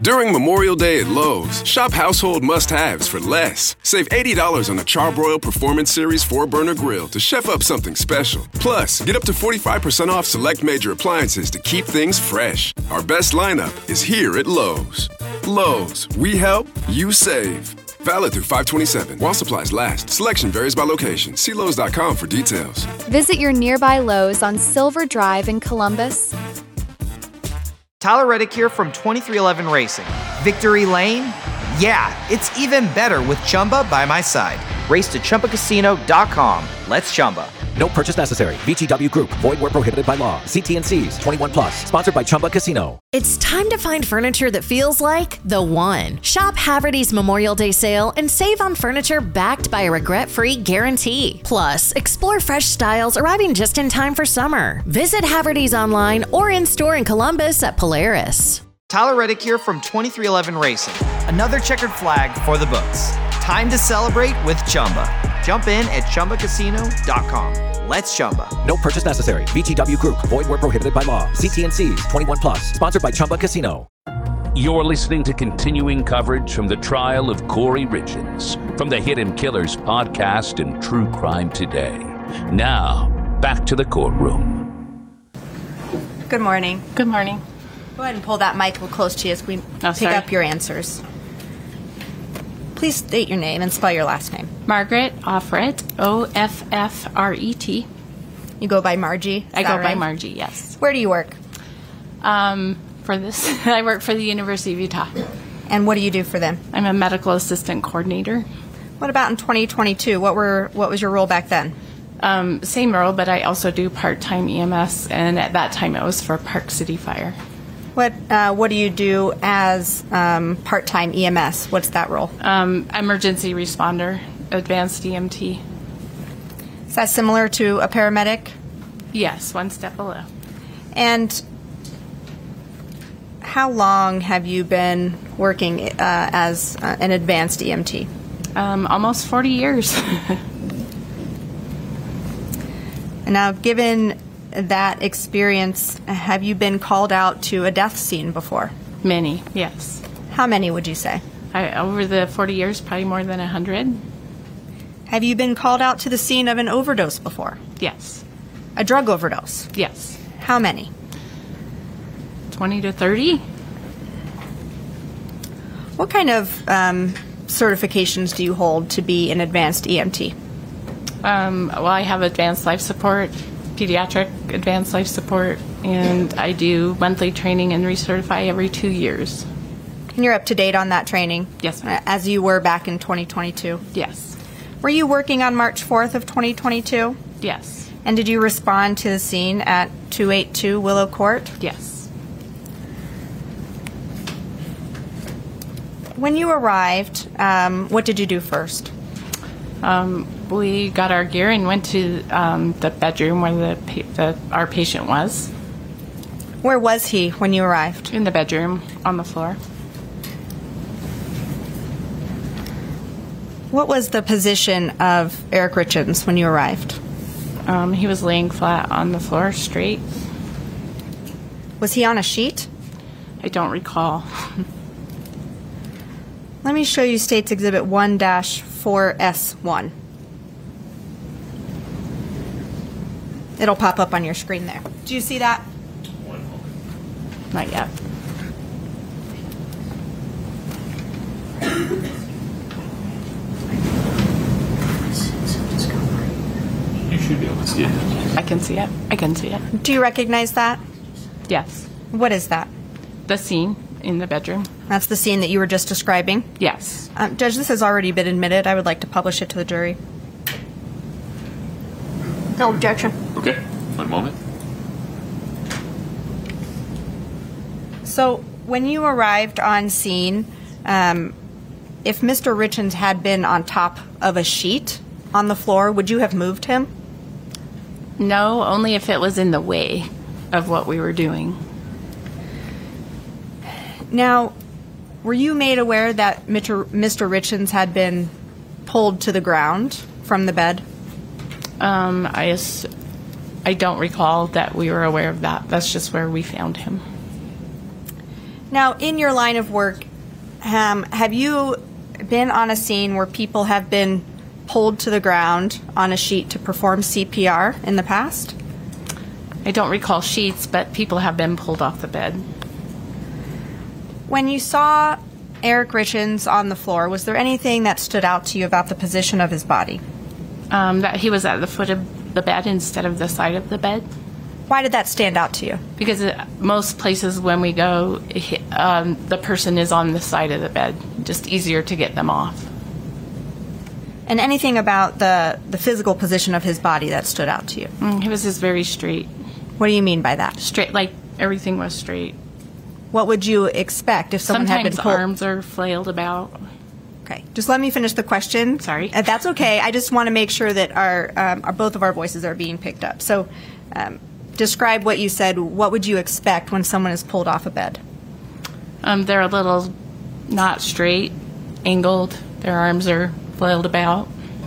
During Memorial Day at Lowe's, shop household must-haves for less. Save $80 on a Charbroil Performance Series 4-burner grill to chef up something special. Plus, get up to 45% off select major appliances to keep things fresh. Our best lineup is here at Lowe's. Lowe's, we help, you save. Valid through 5/27. While supplies last. Selection varies by location. See Lowes.com for details. Visit your nearby Lowe's on Silver Drive in Columbus. Tyler Reddick here from 2311 Racing. Victory Lane? Yeah, it's even better with Chumba by my side. Race to ChumbaCasino.com. Let's Chumba. No purchase necessary. VGW Group. Void where prohibited by law. See T&Cs. 21 plus. Sponsored by Chumba Casino. It's time to find furniture that feels like the one. Shop Haverty's Memorial Day sale and save on furniture backed by a regret-free guarantee. Plus, explore fresh styles arriving just in time for summer. Visit Haverty's online or in-store in Columbus at Polaris. Tyler Reddick here from 2311 Racing. Another checkered flag for the books. Time to celebrate with Chumba. Jump in at ChumbaCasino.com. Let's Chumba. No purchase necessary. VGW Group. Void where prohibited by law. See T&Cs. 21 plus. Sponsored by Chumba Casino. You're listening to continuing coverage from the trial of Corey Richins from the Hidden Killers podcast and True Crime Today. Now, back to the courtroom. Good morning. Good morning. Go ahead and pull that mic close to you as we pick up your answers. Please state your name and spell your last name. Margaret Offret, Offret. You go by Margie? I go by Margie, yes. Where do you work? I work for the University of Utah. And what do you do for them? I'm a medical assistant coordinator. What about in 2022? What was your role back then? Same role, but I also do part-time EMS, and at that time it was for Park City Fire. What do you do as part-time EMS? What's that role? Emergency responder, advanced EMT. Is that similar to a paramedic? Yes, one step below. And how long have you been working as an advanced EMT? Almost 40 years. And now, given that experience, have you been called out to a death scene before? Many, yes. How many would you say? Over the 40 years, probably more than 100. Have you been called out to the scene of an overdose before? Yes. A drug overdose? Yes. How many? 20 to 30. What kind of certifications do you hold to be an advanced EMT? Well, I have advanced life support, pediatric advanced life support, and I do monthly training and recertify every 2 years. And you're up to date on that training? Yes, ma'am. As you were back in 2022? Yes. Were you working on March 4th of 2022? Yes. And did you respond to the scene at 282 Willow Court? Yes. When you arrived, what did you do first? We got our gear and went to the bedroom where our patient was. Where was he when you arrived? In the bedroom, on the floor. What was the position of Eric Richins when you arrived? He was laying flat on the floor, straight. Was he on a sheet? I don't recall. Let me show you State's Exhibit 1-4S1. It'll pop up on your screen there. Do you see that? Not yet. You should be able to see it. I can see it. I can see it. Do you recognize that? Yes. What is that? The scene in the bedroom. That's the scene that you were just describing? Yes. Judge, this has already been admitted. I would like to publish it to the jury. No objection. Okay, one moment. So, when you arrived on scene, if Mr. Richins had been on top of a sheet on the floor, would you have moved him? No, only if it was in the way of what we were doing. Now, were you made aware that Mr. Richins had been pulled to the ground from the bed? I don't recall that we were aware of that. That's just where we found him. Now, in your line of work, have you been on a scene where people have been pulled to the ground on a sheet to perform CPR in the past? I don't recall sheets, but people have been pulled off the bed. When you saw Eric Richens on the floor, was there anything that stood out to you about the position of his body? That he was at the foot of the bed instead of the side of the bed. Why did that stand out to you? Because most places when we go, the person is on the side of the bed. Just easier to get them off. And anything about the physical position of his body that stood out to you? He was just very straight. What do you mean by that? Straight, like everything was straight. What would you expect if someone had been pulled? Sometimes arms are flailed about. Okay, just let me finish the question. Sorry. That's okay. I just want to make sure that our both of our voices are being picked up. So, describe what you said. What would you expect when someone is pulled off a bed? They're a little not straight, angled. Their arms are flailed about.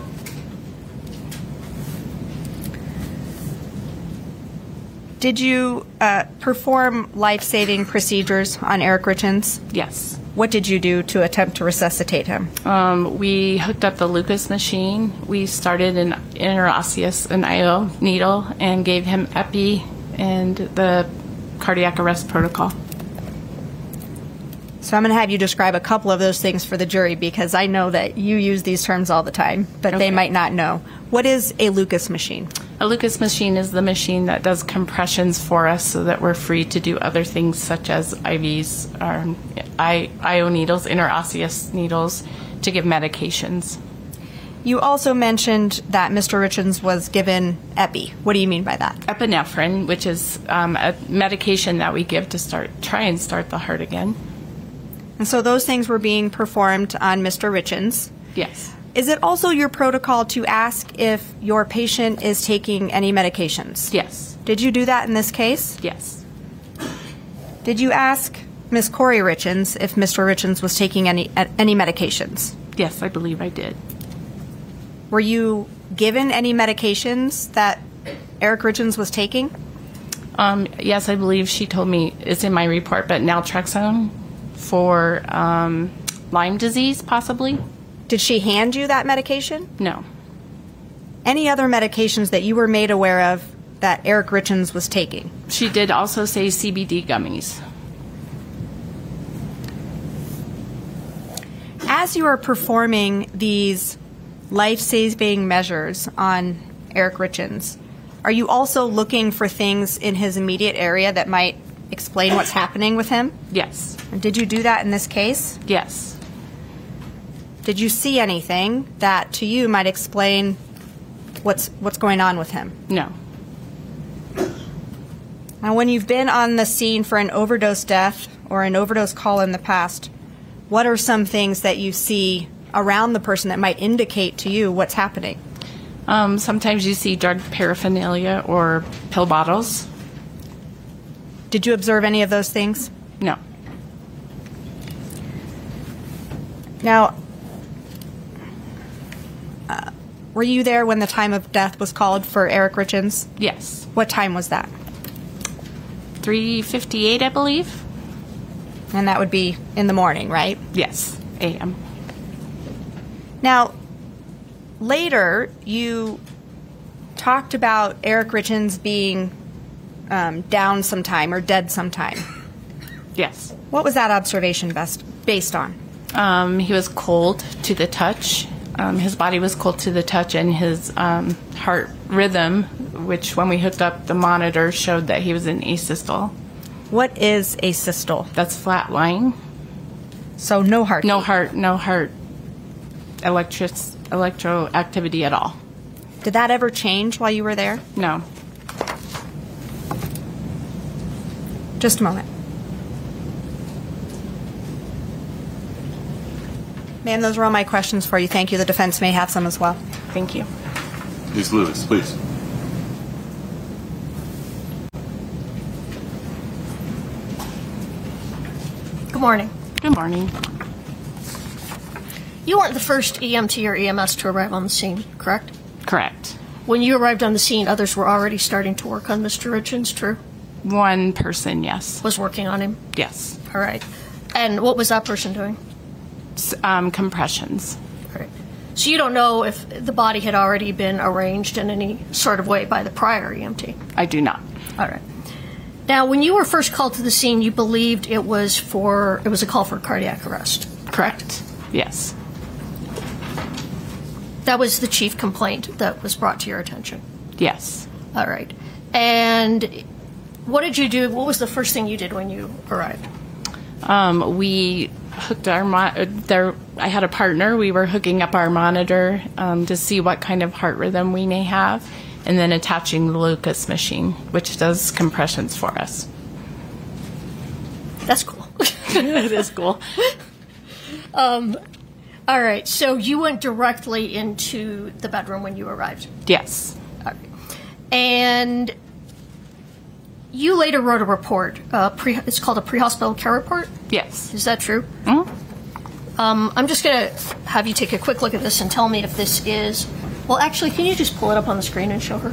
Did you perform life-saving procedures on Eric Richens? Yes. What did you do to attempt to resuscitate him? We hooked up the Lucas machine. We started an interosseous, an IO needle, and gave him epi and the cardiac arrest protocol. So I'm going to have you describe a couple of those things for the jury because I know that you use these terms all the time, but they might not know. What is a Lucas machine? A Lucas machine is the machine that does compressions for us so that we're free to do other things such as IVs, IO needles, interosseous needles, to give medications. You also mentioned that Mr. Richens was given epi. What do you mean by that? Epinephrine, which is a medication that we give to try and start the heart again. And so those things were being performed on Mr. Richens. Yes. Is it also your protocol to ask if your patient is taking any medications? Yes. Did you do that in this case? Yes. Did you ask Ms. Corey Richens if Mr. Richens was taking any medications? Yes, I believe I did. Were you given any medications that Eric Richens was taking? Yes, I believe she told me it's in my report, but naltrexone for Lyme disease, possibly. Did she hand you that medication? No. Any other medications that you were made aware of that Eric Richens was taking? She did also say CBD gummies. As you are performing these life-saving measures on Eric Richens, are you also looking for things in his immediate area that might explain what's happening with him? Yes. And did you do that in this case? Yes. Did you see anything that to you might explain what's going on with him? No. Now, when you've been on the scene for an overdose death or an overdose call in the past, what are some things that you see around the person that might indicate to you what's happening? Sometimes you see drug paraphernalia or pill bottles. Did you observe any of those things? No. Now, were you there when the time of death was called for Eric Richens? Yes. What time was that? 3:58, I believe. And that would be in the morning, right? Yes, a.m. Now, later you talked about Eric Richens being down sometime or dead sometime. Yes. What was that observation based on? He was cold to the touch. His body was cold to the touch, and his heart rhythm, which when we hooked up the monitor, showed that he was in asystole. What is asystole? That's flat lying. So no heart. No heart electroactivity at all. Did that ever change while you were there? No. Just a moment. Ma'am, those were all my questions for you. Thank you. The defense may have some as well. Thank you. Ms. Lewis, please. Good morning. Good morning. You weren't the first EMT or EMS to arrive on the scene, correct? Correct. When you arrived on the scene, others were already starting to work on Mr. Richens, true? One person, yes. Was working on him? Yes. All right. And what was that person doing? Compressions. Right. So you don't know if the body had already been arranged in any sort of way by the prior EMT? I do not. All right. Now, when you were first called to the scene, you believed it was a call for cardiac arrest. Correct. Yes. That was the chief complaint that was brought to your attention? Yes. All right. And what did you do? What was the first thing you did when you arrived? We hooked our I had a partner. We were hooking up our monitor to see what kind of heart rhythm we may have, and then attaching the Lucas machine, which does compressions for us. That's cool. It is cool. All right. So you went directly into the bedroom when you arrived? Yes. All right. And you later wrote a report. It's called a pre-hospital care report? Yes. Is that true? Mm-hmm. I'm just going to have you take a quick look at this and tell me if this is... Well, actually, can you just pull it up on the screen and show her?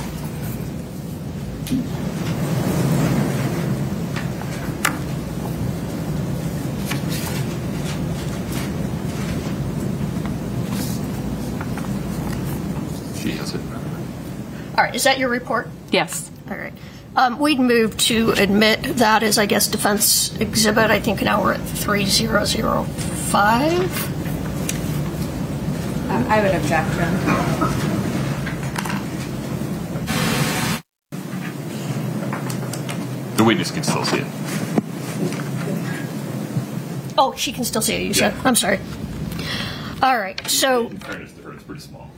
She has it. All right. Is that your report? Yes. All right. We'd move to admit that as, I guess, defense exhibit. I think now we're at 3005. I would object, Jen. The witness can still see it. Oh, she can still see it, you said. I'm sorry. All right. So... In fairness to her, it's pretty small.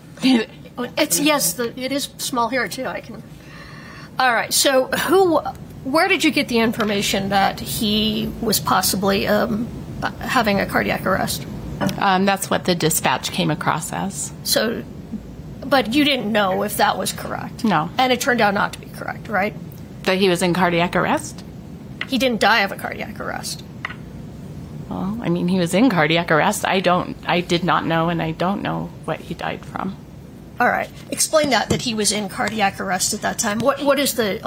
It is small here, too. I can... All right. So where did you get the information that he was possibly having a cardiac arrest? That's what the dispatch came across as. So, but you didn't know if that was correct? No. And it turned out not to be correct, right? That he was in cardiac arrest? He didn't die of a cardiac arrest. Well, I mean, he was in cardiac arrest. I did not know, and I don't know what he died from. All right. Explain that he was in cardiac arrest at that time. What is the...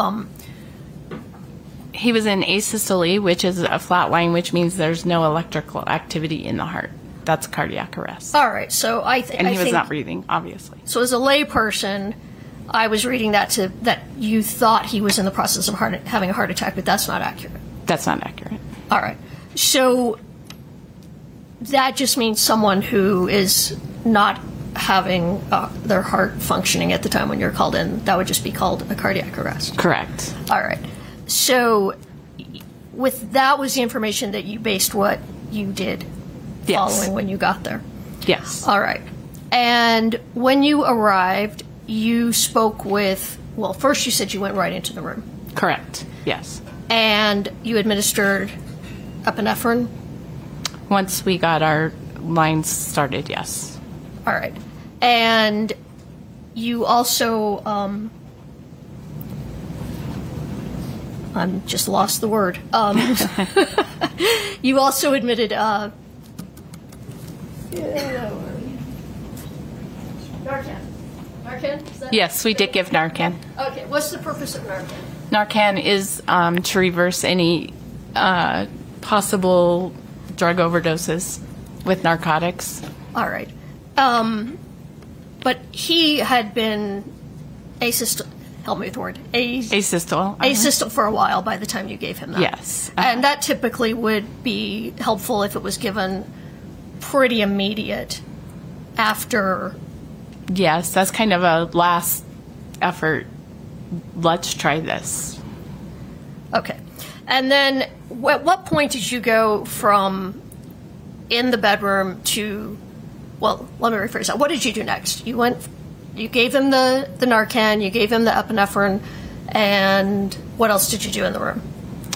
He was in asystole, which is a flat line, which means there's no electrical activity in the heart. That's cardiac arrest. All right. So I think... And he was not breathing, obviously. So as a layperson, I was reading that you thought he was in the process of having a heart attack, but that's not accurate. That's not accurate. All right. So that just means someone who is not having their heart functioning at the time when you're called in, that would just be called a cardiac arrest. Correct. All right. So that was the information that you based what you did following when you got there? Yes. All right. And when you arrived, you spoke with, well, first you said you went right into the room. Correct. Yes. And you administered epinephrine? Once we got our lines started, yes. All right. And you also, I'm just lost the word. You also admitted, Narcan. Narcan? Yes, we did give Narcan. Okay. What's the purpose of Narcan? Narcan is to reverse any possible drug overdoses with narcotics. All right. But he had been asystole. Help me with the word. Asystole. Asystole for a while by the time you gave him that. Yes. And that typically would be helpful if it was given pretty immediate after. Yes, that's kind of a last effort. Let's try this. Okay. And then at what point did you go from in the bedroom to, well, let me rephrase that. What did you do next? You gave him the Narcan, you gave him the epinephrine, and what else did you do in the room?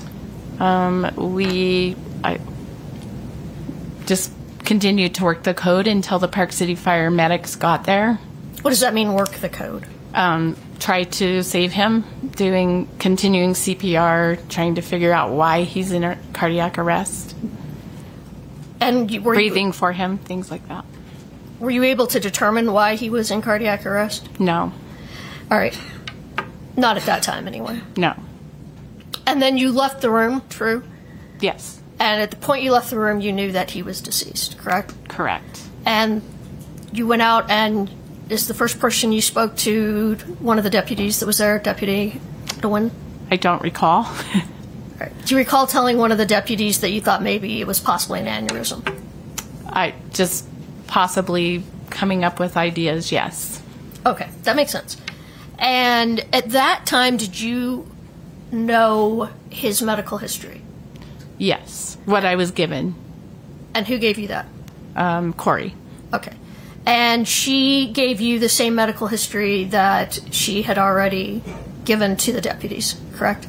I just continued to work the code until the Park City Fire medics got there. What does that mean, work the code? Try to save him, continuing CPR, trying to figure out why he's in a cardiac arrest. And breathing for him, things like that. Were you able to determine why he was in cardiac arrest? No. All right. Not at that time, anyway. No. And then you left the room, true? Yes. And at the point you left the room, you knew that he was deceased, correct? Correct. And you went out, and is the first person you spoke to one of the deputies that was there, Deputy DeWin? I don't recall. Right. Do you recall telling one of the deputies that you thought maybe it was possibly an aneurysm? I just possibly coming up with ideas, yes. Okay, that makes sense. And at that time, did you know his medical history? Yes, what I was given. And who gave you that? Corey. Okay. And she gave you the same medical history that she had already given to the deputies, correct?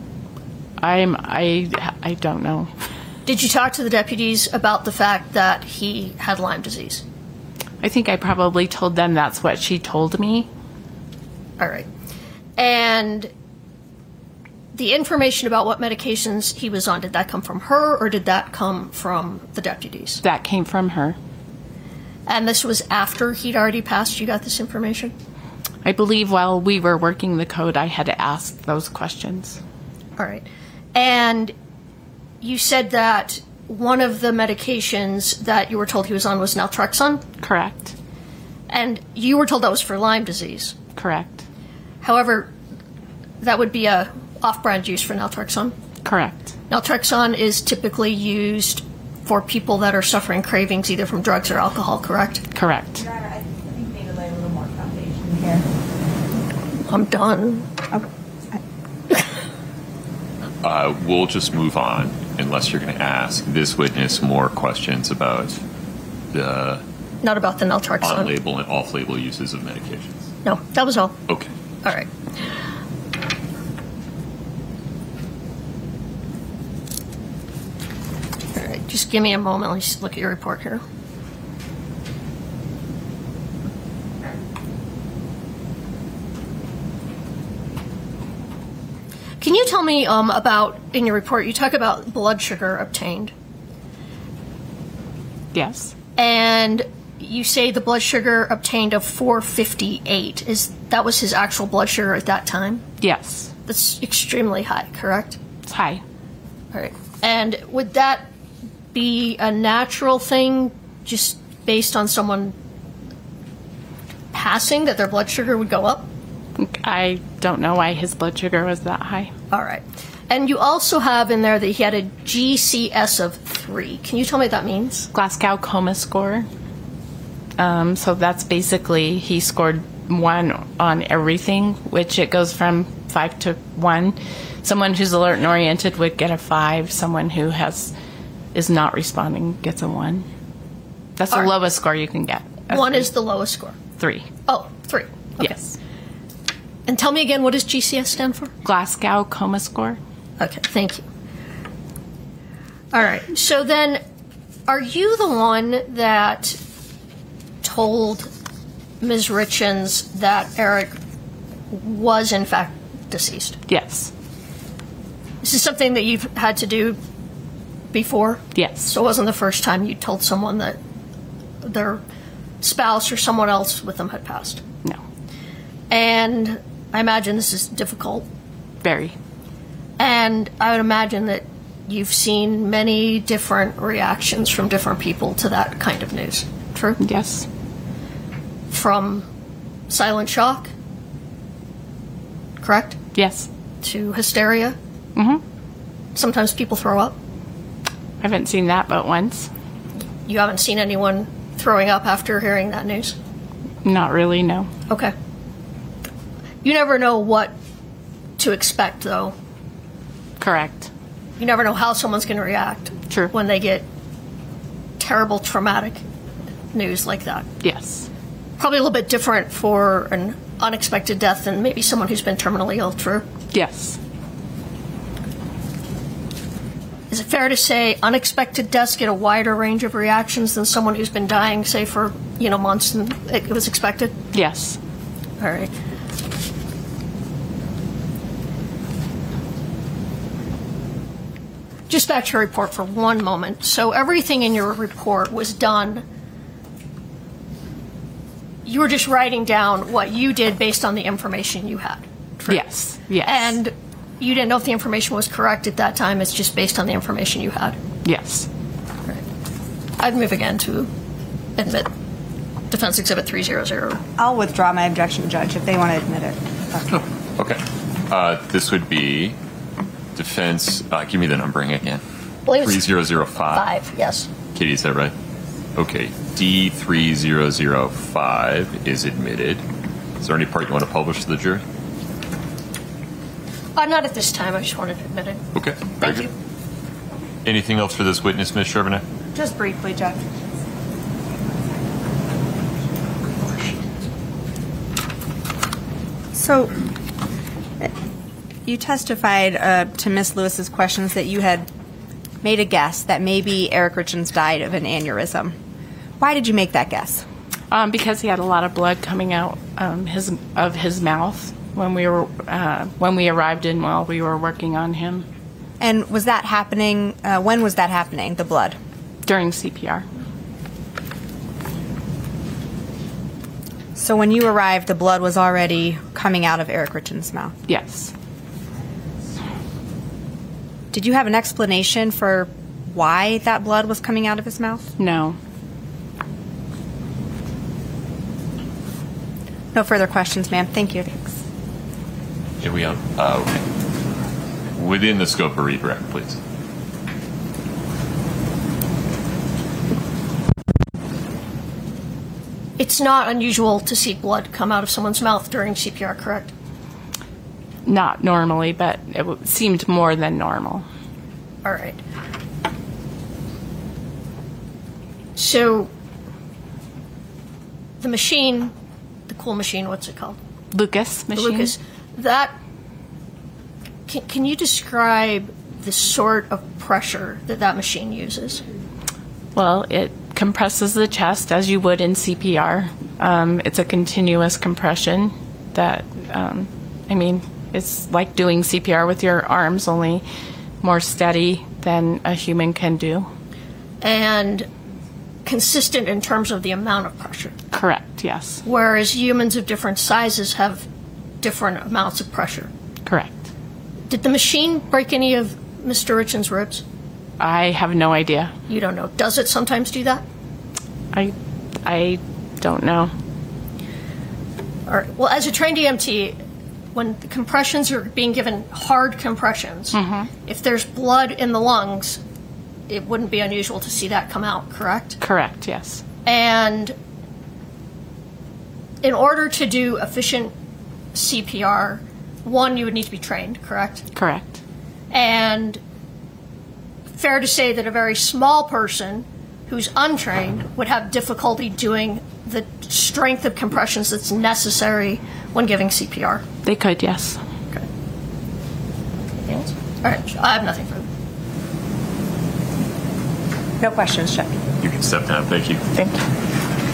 I don't know. Did you talk to the deputies about the fact that he had Lyme disease? I think I probably told them that's what she told me. All right. And the information about what medications he was on, did that come from her or did that come from the deputies? That came from her. And this was after he'd already passed, you got this information? I believe while we were working the code, I had asked those questions. All right. And you said that one of the medications that you were told he was on was naltrexone? Correct. And you were told that was for Lyme disease? Correct. However, that would be a off-brand use for naltrexone? Correct. Naltrexone is typically used for people that are suffering cravings either from drugs or alcohol, correct? Correct. Your Honor, I think we need to lay a little more foundation here. I'm done. We'll just move on unless you're going to ask this witness more questions about the Not about the naltrexone. on-label and off-label uses of medications. No, that was all. Okay. All right. All right, just give me a moment. Let me just look at your report here. Can you tell me about, in your report, you talk about blood sugar obtained. Yes. And you say the blood sugar obtained of 458. That was his actual blood sugar at that time? Yes. That's extremely high, correct? It's high. All right. And would that be a natural thing just based on someone passing, that their blood sugar would go up? I don't know why his blood sugar was that high. All right. And you also have in there that he had a GCS of 3. Can you tell me what that means? Glasgow Coma Score. So that's basically he scored 1 on everything, which it goes from 5 to 1. Someone who's alert and oriented would get a 5. Someone who is not responding gets a 1. That's the lowest score you can get. 1 is the lowest score. 3. Oh, 3. Okay. Yes. And tell me again, what does GCS stand for? Glasgow Coma Score. Okay, thank you. All right, so then are you the one that told Ms. Richens that Eric was in fact deceased? Yes. This is something that you've had to do before? Yes. So it wasn't the first time you told someone that their spouse or someone else with them had passed? No. And I imagine this is difficult. Very. And I would imagine that you've seen many different reactions from different people to that kind of news. True? Yes. From silent shock, correct? Yes. To hysteria? Mm-hmm. Sometimes people throw up? I haven't seen that but once. You haven't seen anyone throwing up after hearing that news? Not really, no. Okay. You never know what to expect, though. Correct. You never know how someone's going to react. True. When they get terrible, traumatic news like that. Yes. Probably a little bit different for an unexpected death than maybe someone who's been terminally ill, true? Yes. Is it fair to say unexpected deaths get a wider range of reactions than someone who's been dying, say, for, months and it was expected? Yes. All right. Just back to your report for one moment. So everything in your report was done. You were just writing down what you did based on the information you had. True? Yes. Yes. And you didn't know if the information was correct at that time. It's just based on the information you had. Yes. I'd move again to admit Defense Exhibit 300. I'll withdraw my objection, Judge, if they want to admit it. Okay. This would be defense. Give me the numbering again. 3005. 5, yes. Katie, is that right? Okay. D3005 is admitted. Is there any part you want to publish to the jury? Not at this time. I just wanted to admit it. Okay. Thank you. Anything else for this witness, Ms. Charbonnet? Just briefly, Judge. So, you testified to Ms. Lewis's questions that you had made a guess that maybe Eric Richins died of an aneurysm. Why did you make that guess? Because he had a lot of blood coming out of his mouth when we arrived in while we were working on him. And was that happening? When was that happening? The blood during CPR. So when you arrived, the blood was already coming out of Eric Richins' mouth? Yes. Did you have an explanation for why that blood was coming out of his mouth? No. No further questions, ma'am. Thank you. Thanks. Here we are. Okay. Within the scope of redirect, please. It's not unusual to see blood come out of someone's mouth during CPR, correct? Not normally, but it seemed more than normal. All right. So, the machine, the cool machine, what's it called? Lucas machine. The Lucas. That, can you describe the sort of pressure that machine uses? Well, it compresses the chest as you would in CPR. It's a continuous compression that, it's like doing CPR with your arms, only more steady than a human can do. And consistent in terms of the amount of pressure. Correct, yes. Whereas humans of different sizes have different amounts of pressure. Correct. Did the machine break any of Mr. Richins' ribs? I have no idea. You don't know. Does it sometimes do that? I don't know. All right. Well, as a trained EMT, when the compressions are being given hard compressions, if there's blood in the lungs, it wouldn't be unusual to see that come out, correct? Correct, yes. And in order to do efficient CPR, one, you would need to be trained, correct? Correct. And fair to say that a very small person who's untrained would have difficulty doing the strength of compressions that's necessary when giving CPR. They could, yes. Okay. Anything else? All right, I have nothing further. No questions, Chuck. You can step down. Thank you. Thank you.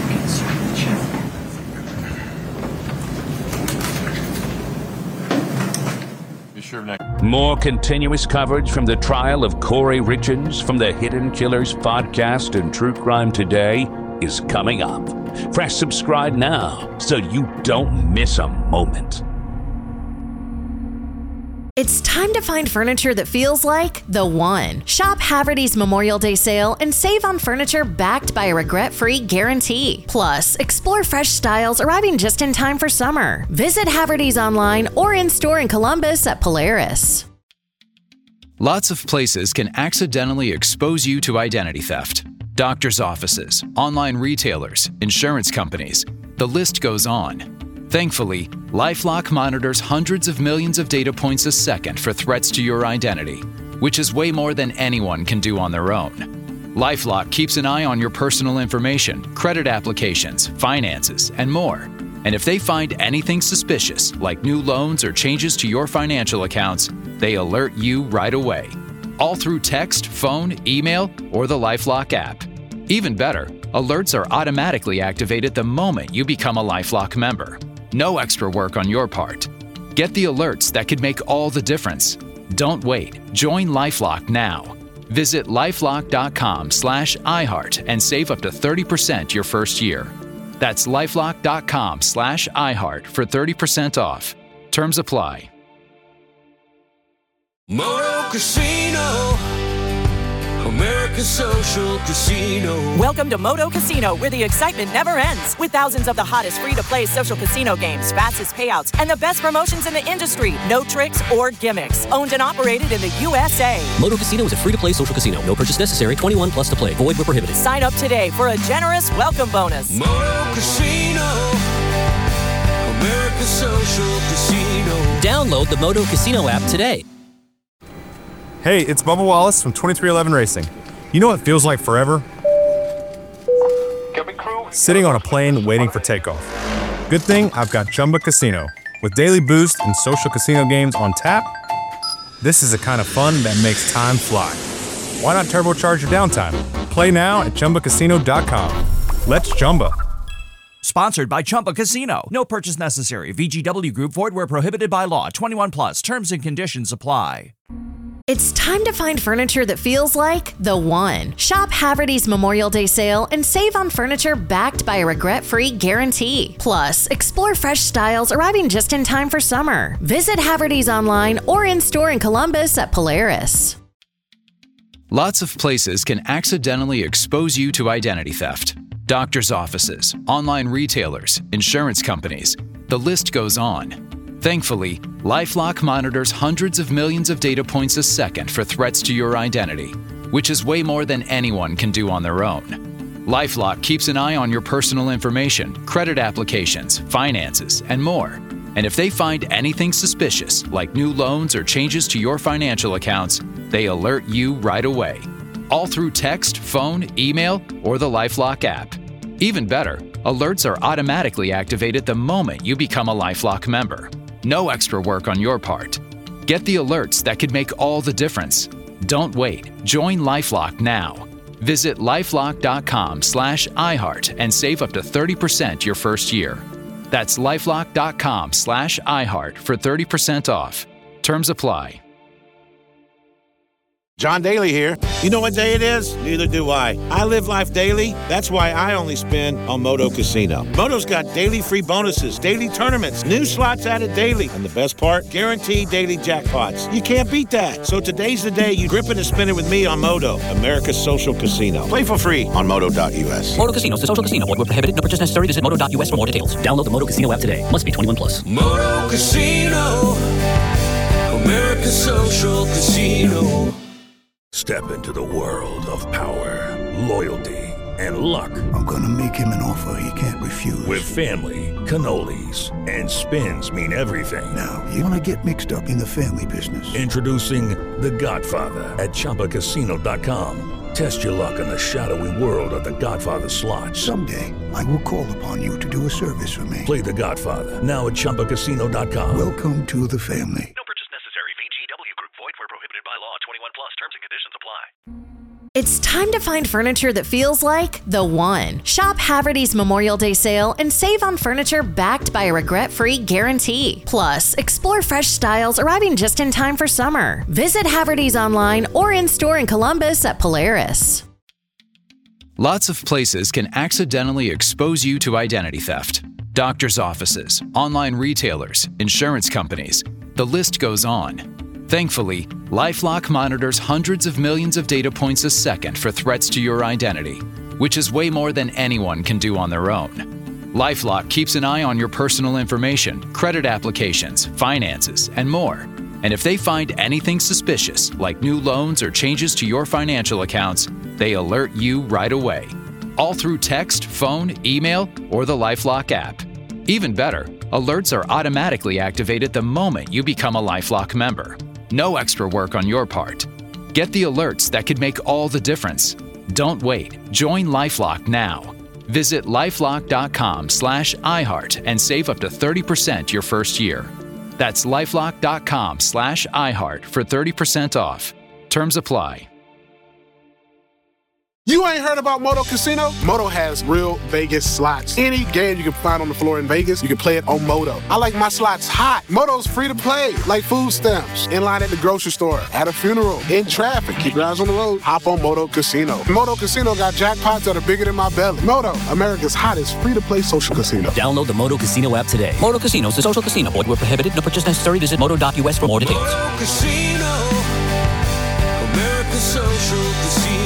More continuous coverage from the trial of Corey Richins from the Hidden Killers podcast and True Crime Today is coming up. Press subscribe now so you don't miss a moment. It's time to find furniture that feels like the one. Shop Haverty's Memorial Day sale and save on furniture backed by a regret-free guarantee. Plus, explore fresh styles arriving just in time for summer. Visit Haverty's online or in-store in Columbus at Polaris. Lots of places can accidentally expose you to identity theft. Doctors' offices, online retailers, insurance companies. The list goes on. Thankfully, LifeLock monitors hundreds of millions of data points a second for threats to your identity, which is way more than anyone can do on their own. LifeLock keeps an eye on your personal information, credit applications, finances, and more. And if they find anything suspicious, like new loans or changes to your financial accounts, they alert you right away. All through text, phone, email, or the LifeLock app. Even better, alerts are automatically activated the moment you become a LifeLock member. No extra work on your part. Get the alerts that could make all the difference. Don't wait. Join LifeLock now. Visit lifelock.com/iHeart and save up to 30% your first year. That's lifelock.com/iHeart for 30% off. Terms apply. Moto Casino. America's Social Casino. Welcome to Moto Casino, where the excitement never ends. With thousands of the hottest free-to-play social casino games, fastest payouts, and the best promotions in the industry. No tricks or gimmicks. Owned and operated in the USA. Moto Casino is a free-to-play social casino. No purchase necessary. 21 plus to play. Void where prohibited. Sign up today for a generous welcome bonus. Moto Casino. America's Social Casino. Download the Moto Casino app today. Hey, it's Bubba Wallace from 2311 Racing. You know what feels like forever? Sitting on a plane waiting for takeoff. Good thing I've got Chumba Casino. With daily boost and social casino games on tap, this is the kind of fun that makes time fly. Why not turbocharge your downtime? Play now at ChumbaCasino.com. Let's Chumba. Sponsored by Chumba Casino. No purchase necessary. VGW Group. Void where prohibited by law. 21 plus. Terms and conditions apply. It's time to find furniture that feels like the one. Shop Haverty's Memorial Day sale and save on furniture backed by a regret-free guarantee. Plus, explore fresh styles arriving just in time for summer. Visit Haverty's online or in-store in Columbus at Polaris. Lots of places can accidentally expose you to identity theft. Doctors' offices, online retailers, insurance companies. The list goes on. Thankfully, LifeLock monitors hundreds of millions of data points a second for threats to your identity, which is way more than anyone can do on their own. LifeLock keeps an eye on your personal information, credit applications, finances, and more. And if they find anything suspicious, like new loans or changes to your financial accounts, they alert you right away. All through text, phone, email, or the LifeLock app. Even better, alerts are automatically activated the moment you become a LifeLock member. No extra work on your part. Get the alerts that could make all the difference. Don't wait. Join LifeLock now. Visit lifelock.com/iHeart and save up to 30% your first year. That's lifelock.com/iHeart for 30% off. Terms apply. John Daly here. You know what day it is? Neither do I. I live life daily. That's why I only spin on Moto Casino. Moto's got daily free bonuses, daily tournaments, new slots added daily, and the best part, guaranteed daily jackpots. You can't beat that. So today's the day you grip it and spin it with me on Moto, America's social casino. Play for free on Moto.us. Moto Casino is a social casino. Void where prohibited. No purchase necessary. Visit Moto.us for more details. Download the Moto Casino app today. Must be 21 plus. Moto Casino. America's Social Casino. Step into the world of power, loyalty, and luck. I'm gonna make him an offer he can't refuse. With family, cannolis, and spins mean everything. Now, you wanna get mixed up in the family business. Introducing The Godfather at ChumbaCasino.com. Test your luck in the shadowy world of The Godfather slot. Someday, I will call upon you to do a service for me. Play The Godfather, now at ChumbaCasino.com. Welcome to the family. It's time to find furniture that feels like the one. Shop Haverty's Memorial Day sale and save on furniture backed by a regret-free guarantee. Plus, explore fresh styles arriving just in time for summer. Visit Haverty's online or in-store in Columbus at Polaris. Lots of places can accidentally expose you to identity theft. Doctors' offices, online retailers, insurance companies. The list goes on. Thankfully, LifeLock monitors hundreds of millions of data points a second for threats to your identity, which is way more than anyone can do on their own. LifeLock keeps an eye on your personal information, credit applications, finances, and more. And if they find anything suspicious, like new loans or changes to your financial accounts, they alert you right away. All through text, phone, email, or the LifeLock app. Even better, alerts are automatically activated the moment you become a LifeLock member. No extra work on your part. Get the alerts that could make all the difference. Don't wait. Join LifeLock now. Visit lifelock.com/iHeart and save up to 30% your first year. That's lifelock.com/iHeart for 30% off. Terms apply. You ain't heard about Moto Casino? Moto has real Vegas slots. Any game you can find on the floor in Vegas, you can play it on Moto. I like my slots hot. Moto's free to play, like food stamps. In line at the grocery store, at a funeral, in traffic. Keep your eyes on the road. Hop on Moto Casino. Moto Casino got jackpots that are bigger than my belly. Moto, America's hottest free-to-play social casino. Download the Moto Casino app today. Moto Casino is a social casino. Void where prohibited. No purchase necessary. Visit Moto.us for more details. Moto Casino. America's Social Casino.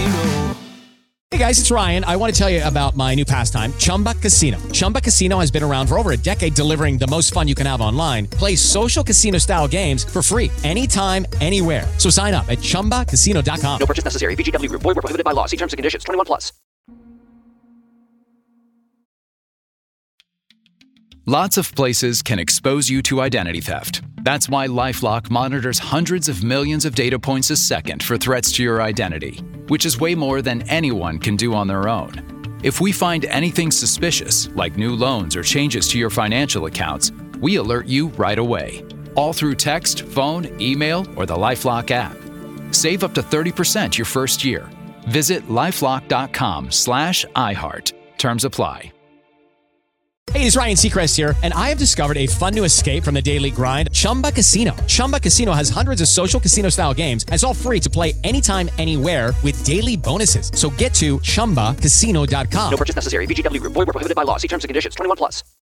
Hey guys, it's Ryan. I want to tell you about my new pastime, Chumba Casino. Chumba Casino has been around for over a decade, delivering the most fun you can have online. Play social casino-style games for free anytime, anywhere. So sign up at ChumbaCasino.com. No purchase necessary. VGW Group. Void where prohibited by law. See terms and conditions. 21+. Lots of places can expose you to identity theft. That's why LifeLock monitors hundreds of millions of data points a second for threats to your identity, which is way more than anyone can do on their own. If we find anything suspicious, like new loans or changes to your financial accounts, we alert you right away, all through text, phone, email, or the LifeLock app. Save up to 30% your first year. Visit lifelock.com/iHeart. Terms apply. Hey, it's Ryan Seacrest here, and I have discovered a fun new escape from the daily grind, Chumba Casino. Chumba Casino has hundreds of social casino-style games, and it's all free to play anytime, anywhere with daily bonuses. So get to ChumbaCasino.com. No purchase necessary. VGW Group. Void where prohibited by law. See terms and conditions. 21+.